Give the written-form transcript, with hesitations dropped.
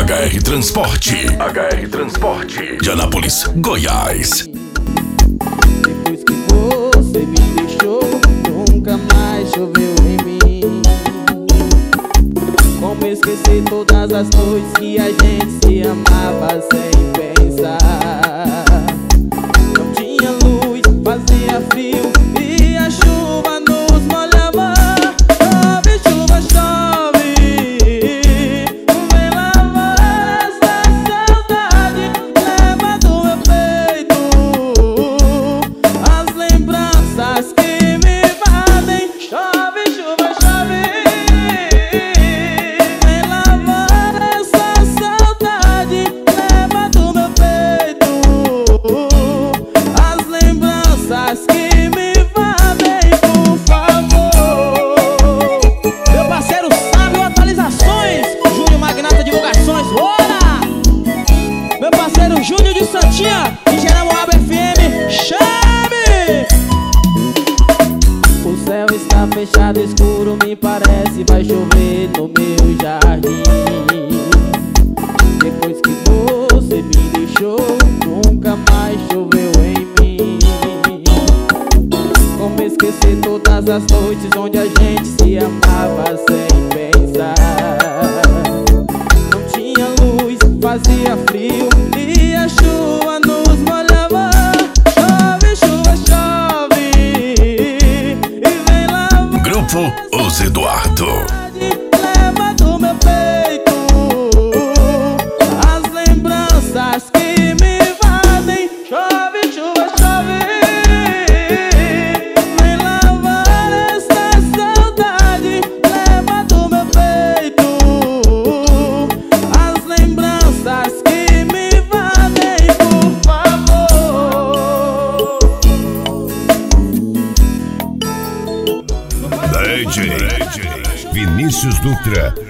HR Transporte. HR Transporte. De Anápolis, Goiás. Depois que você me deixou, nunca mais choveu em mim. Como esquecer todas as noites que a gente se amava sem pensar. Não tinha luz, fazia frio e a chuva nos molhava. Chove, chuva, chove, vem lavar essa saudade. Leva do meu peito as lembranças que me invadem. Chove, chuva, chove, vem lavar essa saudade. Leva do meu peito as lembranças que me invadem, por favor. Meu parceiro Sábio Atualizações, Júnior Magnata Divulgações, bora! Meu parceiro Júnior de Santinha, de Geral FM, chame! O céu está fechado, escuro, me parece vai chover no meu jardim. Depois que você me deixou, nunca mais choveu em mim. Como esquecer todas as noites onde a gente se amava sem pensar. Não tinha luz, fazia frio e a chuva nos molhava. Chove, chuva, chove e vem lavar. Grupo Os Eduardo. Leva do meu peito as lembranças que me invadem. Chove, chuva, chove, vem lavar essa saudade. Leva do meu peito as lembranças que me invadem, por favor. DJ Vinícius Dutra